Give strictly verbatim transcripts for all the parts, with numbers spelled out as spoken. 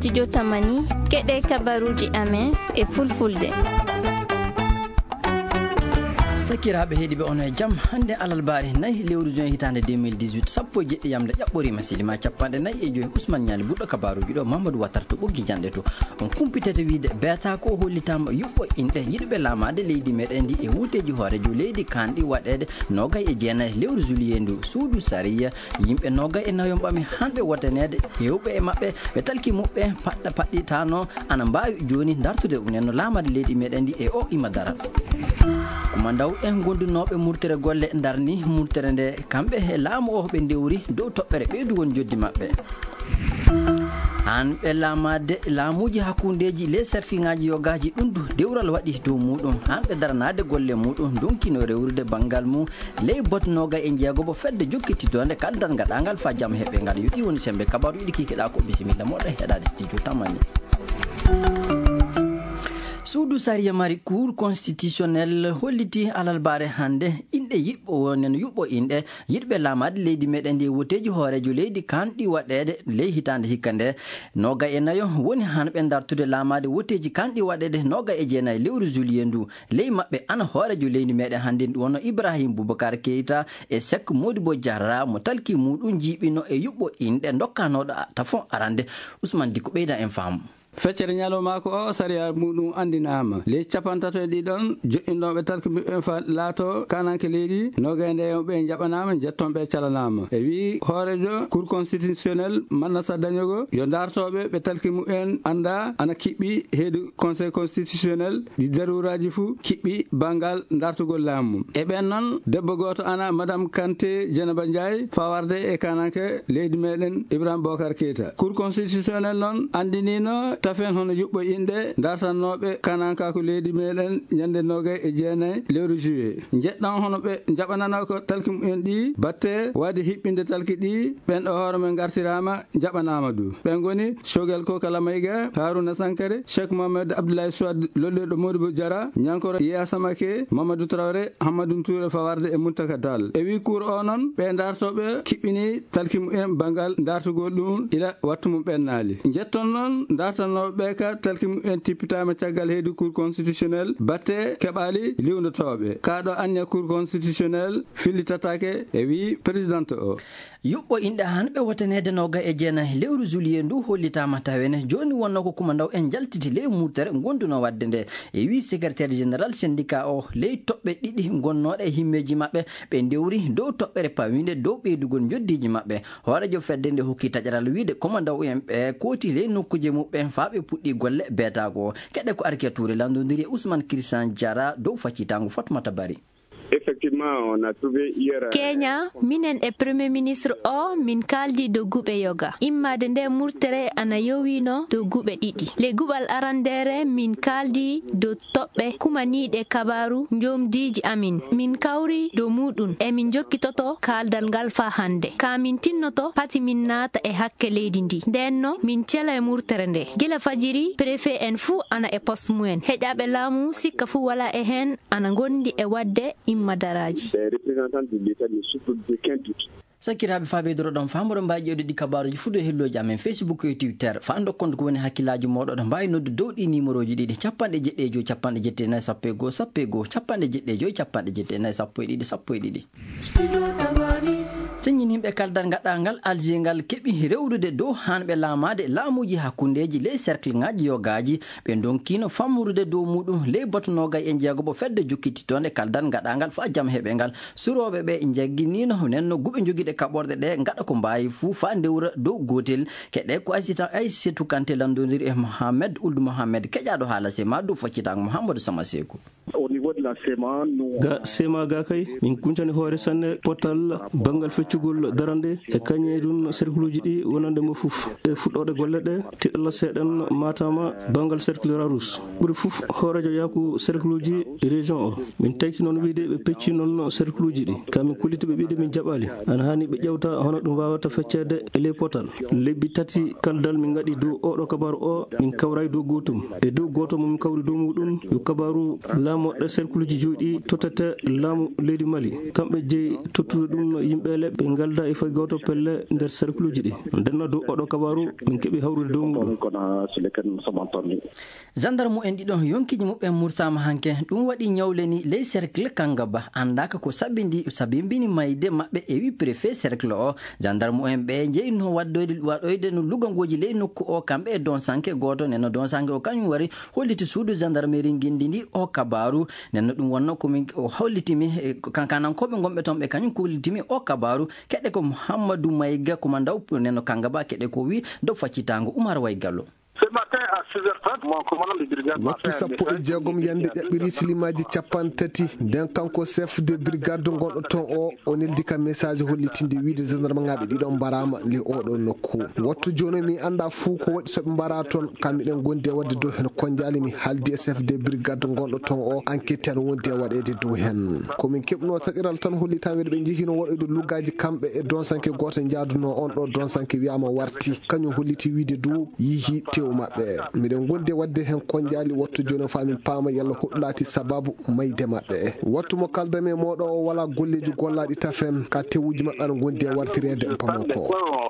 studio Tamani keɗe kabaruji amen e fulfulde. sakiraɓe heeɗiɓe ono e jaam hande alalbari nayyi lewru juin hitande deux mille dix-huit sappo e jeɗɗi yamde ƴaɓɓorima silima capanɗe nayyi e joyi Ousmane Niali ɓuɗɗo kabaruji ɗo Mamadou Wattar to ɓoggi janɗe to on kumpitete wiide beeta ko hollitama yuɓɓo inɗe yiɗɓe laamade leydi meɗen ndi e wuuteji hoorejo leydi kanɗi waɗede nogay e jeenayyi lewru juillet ndu suudu sariya yimɓe nogay e nayo ɓami hanɓe woddanede hewɓe e mabɓe ɓe talki muɓɓe paɗɗa paɗɗitano ana mbawi joni dartude unen no laamade leydi meɗen ndi e o ima dara kumandaw en gondunoɓe murtere golle darni murtere nde kamɓe e laamu o ɓe dewri dow toɓɓere ɓeydugon joddi mabɓe han ɓe laamade laamuji hakkudeji les cercle ngaji yogaji ɗundu dewral waɗi dow muɗum han ɓe daranade golle muɗum donkino rewrude banggal mum ley botnoga e jeegobo fedde jokkititode kaldal gaɗagal fa jaam heɓɓe ngal yoɗi woni sembe kabaru yiɗi kikiɗa ko bisimilla moɗo heɗade studio Tamani. suudu sariya mari cour constitutionnel holliti alalbare hande inɗe yiɓɓo wonen yuɓɓo inɗe yiɗɓe laamade leydi meɗen ndi woteji hoorejo leydi kanɗi waɗede ley hitande hikka nde noga e nayo woni hanɓe dartude laamade woteji kanɗi waɗede noga e jeenayyi lewru juillet ndu ley mabɓe ana hoorejo leydi meɗen hande ndi wonno Ibrahima Boubacar Keita e Seck Modibo Diarra mo talki muɗum jiiɓino e yuɓɓo inɗe dokkanoɗo tafon arande Ousmane Diko ɓeyda en faamu. feccere ñalowma ko o sariya muɗum andinama ley capantato e ɗiɗon joƴƴinɗoɓe talki muɓɓen fa laato kananke leydi nogayde ɓe jaɓanama jettonɓe calanama e wi hoorejo cour constitutionnel Mannasa Dañogo yo dartoɓe ɓe talki muɓen anda ana kiɓɓi heedu conseil constitutionnel ɗi daruraji fou kiɓɓi banggal dartugol laamu e ɓen noon debbo goto ana madame Kanté Dieynaba Ndiaye fawarde e kananke leydi meɗen Ibrahima Boubacar Keita cour constitutionnel noon andinino tafen hono yuɓɓo inɗe dartannoɓe kananka ko leydi meɗen ñande nogay e jeenayyi lewru juillet jeɗɗon hono ɓe jaɓanano ko talki mumen ɗi batte wadde hiɓɓinde talki ɗi ɓen ɗo hoore men gartirama jaɓanama du ɓen goni Choguel Kokala Mayiga Harouna Sankare Cheikh Mohamed Abdoulaye Souad lolleɗo Modibo Diarra Ñankoro Yasamake Mamadou Traoré Hamadou Touré fawarde e Muntaka Tall e wi cour o noon ɓe dartoɓe kiɓɓini talki mumen banggal dartugol ɗum ila wattu mum ɓennali jetton noon dartan ɓe ka talki en tippitama caggal heedi cour constitutionnel batte keɓali liwnotoɓe kaɗo anne cour constitutionnel fillitatake e wi présidente o yuɓɓo inɗe hanɓe wotanede noga e jeenayyi lewru juillet ndu hollitama tawene joni wonno ko kumandaw en jaltiti ley murtere gonduno wadde nde e wi secrétaire général syndicat o ley toɓɓe ɗiɗi gonnoɗe e himmeji mabɓe ɓe dewri dow toɓɓere pawide dow ɓeydugol joddiji mabɓe hoorejo fedde nde hokki taƴaral wiide kumandaw en ɓe kooti ley nokkuje muɓɓe faɓe puɗɗi golle beetago keɗe ko arkiature landodiri Ousmane Christian Diarra dow faccitango Fatmata Bari. Effectivement, on a trouvé hier... Kenya, minen e premier ministre o min kaldi do guɓe yoga immade nde murtere ana yowino do guɓe ɗiɗi le guɓal arandere min kaldi do toɓɓe kumaniɗe kabaru jomdiji amin min kawri do muɗum e min jokkitoto kaldal ngal fa hande ka min tinnoto pati min naata e hakke leydi ndi ndenno min cela e murtere nde gila fajiri préfet en fuu ana e poste mumen heƴaɓe laamu sikka fuu wala e hen ana gondi e wadde madaraji sakiraɓe fabedoro ɗon famoɗo mbawi ƴewde ɗi kabaruji fuɗo e helloji amen Facebook e Twitter fa dokkonde ko woni hakkillaji moɗo ɗo mbawi nodde dow ɗi numéro ji ɗiɗi capanɗe jeɗɗe e joyi capanɗe jetti e nayyi sappo e goho sappo e goho capanɗe jeɗɗe e joyi capanɗe jetti e nayyi sappo e ɗiɗi sappo e ɗiɗi señin himɓe kaldal gaɗangal alger ngal keeɓi rewrude dow hanɓe laamade laamuji hakkudeji ley cercle ngaji yogaji ɓe donkino famrude dow muɗum ley botnogay e jeegobo fedde jokkititode kaldal gaɗangal fa jaam heeɓe ngal suroɓe ɓe jagguinino nenno guɓe joguiɗe kaɓorde ɗe gaɗa ko mbawi fuu fa dewra dow gotel keɗe ko aissita Aissatou Kanté landodiri e Mohamed Ould Mohamed keƴaɗo haala sema dow faccitago Mouhamadou Sama Sekou. Au niveau de la sema ga sema ga kay min kuntani hoore sanne portal bangal feccugol darande e kañe ɗum cercle uji ɗi wonande mo fof e fuɗɗode golle ɗe tiɗalla seeɗen matama bangal cercle Rarous ɓuuri fof hoorejo yaku cercle uji région o min taki noon wiide ɓe pecci noon cercle uji ɗi kamin kullitiɓe ɓiide min jaɓali ana hani ɓe ƴewta hono ɗum wawata feccede e ley portal lebbi tati kaldal min gaɗi dow oɗo kabaru o min kawray dow gotum e dow goto momin kawri dow muɗum yo kabaru lamoɗɗe cercle ji joɗi totata laamu leydi Mali kamɓe jeeyi tottude ɗum yimɓele ɓe ngalda e fay goto pelle nder cercle ji ɗi ndenno dow oɗo kabaru min keeɓi hawrude dow muɗum. gendarme en ɗiɗon yonkiji muɓɓe murtama hanke ɗum waɗi ñawleni ley cercle kangaba andaka ko sabindi sabimbini mayde maɓɓe e wi préfet cercle o gendarme en ɓe jeyino waddoyde waɗoyde no lugangoji ley nokku o kamɓe e don sanke goto nenno don sanke o kañum wari holliti suudu gendarmerie guindi ndi o kabaru nenno ɗum wonno komin o hollitimi kankanankoɓe gonɓe toon ɓe kañum kollitimi o kabaru keɗɗe ko Mouhamadou Mayiga commandant nenno kangaba keɗɗe ko wi dow faccitango Oumar Waygallo. Ce matin à six heures trente, mon commandant de brigade wattu sappo e jeegom yande ƴaɓɓiri silimaji capan tati nden kanko chef de brigade gonɗo ton o o neldi ka message hollitinde wiide gendarme ngaɓe ɗiɗon mbarama le oɗo nokku wattu joni mi anda fuu ko waɗi soɓe mbara toon kamɓeɗen gondi e wadde dow hen konjali mi haldi e chef de brigade gonɗo ton o enquête en wondi e waɗede dow hen komin keɓno taqiral tan hollitami ɓe jeehino waɗoyde luggaji kamɓe e don sanke goto jaaduno on ɗo don sanke wiyama warti kañum holliti wiide dow yihi tew maɓɓe miɗen gondi wadde hen konjali wattu joni famin paama yalla hoɗlati sababu mayde maɓɓe wattu mo kaldami e moɗo o wala golleji gollaɗi tafen ka tewuji maɓɓe aɗa gondi e wartirede e pamako.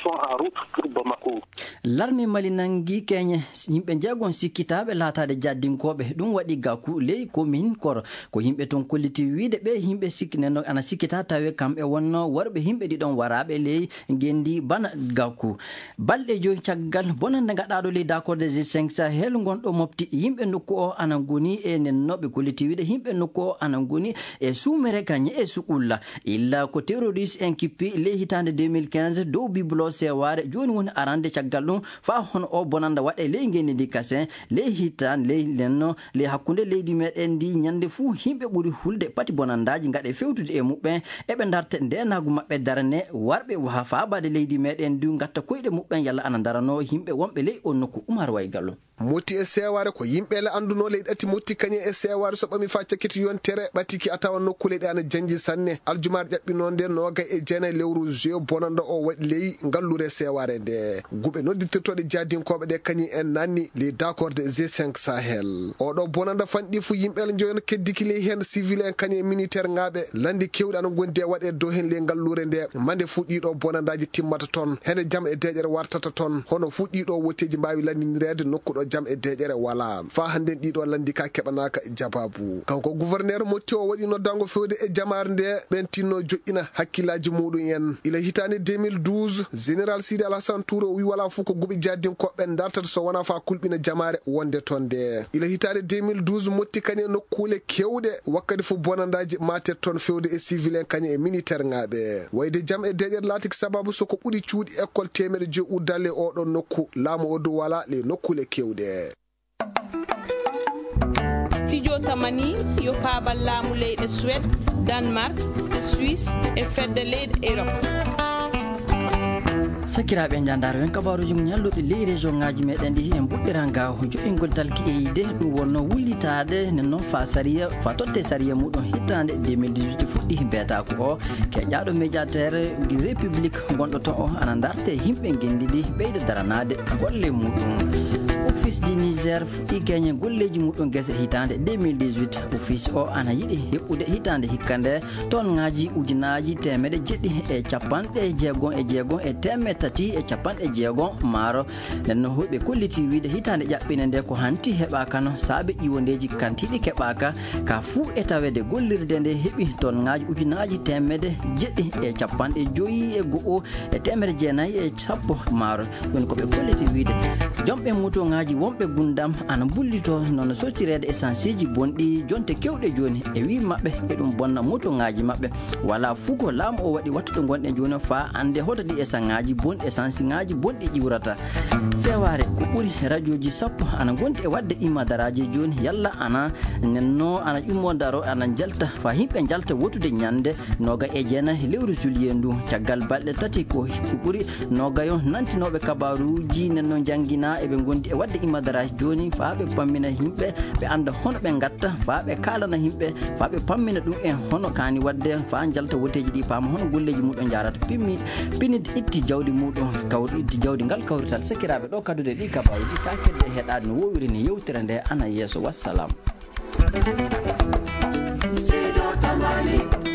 l'armée mali nangi keñe yimɓe jeegon sikkitaɓe laatade jaddinkoɓe ɗum waɗi gaku ley commune koro ko yimɓe toon kolliti wiide ɓe yimɓe sikki nenno ana sikkita tawe kamɓe wonno worɓe yimɓe ɗiɗon waraɓe ley gendi bana gaku balɗe joyi caggal bonande gaɗaɗo ley d'accord des cinq sahel gonɗo mofti yimɓe nokku o ana goni e nennoɓe kolliti wiide yimɓe nokku o ana goni e sumere kañe e sukulla illa ko terroriste en kippi ley hitande deux mille quinze dow biblo seware joni woni arande caggal ɗum fa hono o bonanda waɗe ley gendi ndi kasen ley hitande ley nenno ley hakkude leydi meɗen ndi ñande fuu yimɓe ɓuuri hulde pati bonandaji gaɗe fewtude e muɓɓen eɓe darta ndenagu maɓɓe darane warɓe ha fabade leydi meɗen ndi gatta koyɗe muɓɓen yalla ana darano yimɓe wonɓe ley on nokku Oumar Waygallo. motti e seware ko yimɓele anduno leydi ɗati motti kañe e seware so ɓami fa cakkiti yontere ɓatiki a tawa nokkule ɗe ana janji sanne aljumaɗe ƴaɓɓino nde noga e jeenayi lewru juin bonanda o waɗi ley ngallure seware nde guɓe nodditirtoɗe jadinkoɓe ɗe kañi en nanni les d'accord de G cinq Sahel oɗo bonanda fanɗi fu yimɓele joyno keddiki ley hen civil en kañe militaire ngaɓe landi kewɗe ana gondi e waɗe dow hen ley ngallure nde mande fu ɗiɗo bonandaji timmata toon hene jaam e deƴere wartata toon hono fu ɗiɗo wotteji mbawi landinirede nokkuɗo jam e deƴere wala fa hande ɗiɗo landi ka keɓanaka e jababu kanko gouverneur motti o waɗi noddango fewde e jamare nde ɓen tinno joƴƴina hakkillaji muɗum en ila hitande deux mille douze général Sidi Alassane Touré o wi wala fuu ko guɓi jaddinkoɓe dartata so wona fa kulɓina jamare wonde toon nde ila hitande deux mille douze motti kañe nokkule kewɗe wakkati fo bonandaji matet toon fewde e civil en kañe e militaire ngaɓe wayde jaam e deƴere laatiki sababu soko ɓuuri cuuɗi école temere joyi uddalle oɗon nokku laamu o dow wala le nokkule kewɗe. Studio Tamani yo paabal laamu leyɗe Suède, Danemark, Suisse e fedde leyɗe Europe. sakiraɓe jandaro en kabaruji mum ñalluɓe ley région ngaji meɗen ɗi en ɓuɗɗira ga joɗingol talki e yide ɗum wonno wullitade nenno fa saria fa totte saria muɗum hittande deux mille dix-huit fuɗɗi beetako o keƴƴaɗo médiateur république gonɗo to o ana darte yimɓe gendiɗi ɓeyde daranade golle muɗum office du Niger fuɗɗi keñe golleji muɗum guese hitande deux mille dix-huit office o ana yiiɗi heɓɓude hitande hikkande toon ngaji ujunaji temedde jeɗɗi e capanɗe jeegon e jeegon e temedde tati e capanɗe jeegon maaro nenno hoɓe kolliti wiide hitande ƴaɓɓine nde ko hanti heɓakano saabe ƴiwondeji kantiɗi keɓaka ka fuu e tawede gollirde nde heeɓi toon ngaji ujunaji temedde jeɗɗi e capanɗe joyi e go'o e temedde jeenayyi e sappo maaro ɗum koɓe kolliti wiide jomɓe muto ngaji wonɓe gundam ana bullito noon sottirede essence ji bonɗi jonte kewɗe joni e wi mabɓe e ɗum bonna moto ngaji mabɓe wala fuu ko laamu o waɗi wattuɗe gonɗe joni fa ande hoto ɗi essence ngaji bonɗi essence ngaji bonɗi ƴiwrata seware ko ɓuuri radio ji sappo ana gondi e wadde imadaraji joni yalla ana nenno ana ƴummo daro ana jalta fa yimɓe jalta wotude ñande noga e jeenayi lewru juillet ndu caggal balɗe tati ko ɓuuri nogayo nantinoɓe kabaruji nenno jangguina eɓe gondi e wadde imadaraji joni fa ɓe pammina yimɓe ɓe anda hono ɓe gatta fa ɓe kalana yimɓe fa ɓe pammina ɗum en hono kani wadde fa jalta woteji ɗi paama hono golleji muɗum jarata pimmi pinide itti jawdi muɗum kawri itti jawdi ngal kawrital sakiraɓe ɗo kadude ɗi kabaruji ka kedde heɗade no wowiri ni yewtere nde ana yeeso wassalam. zamani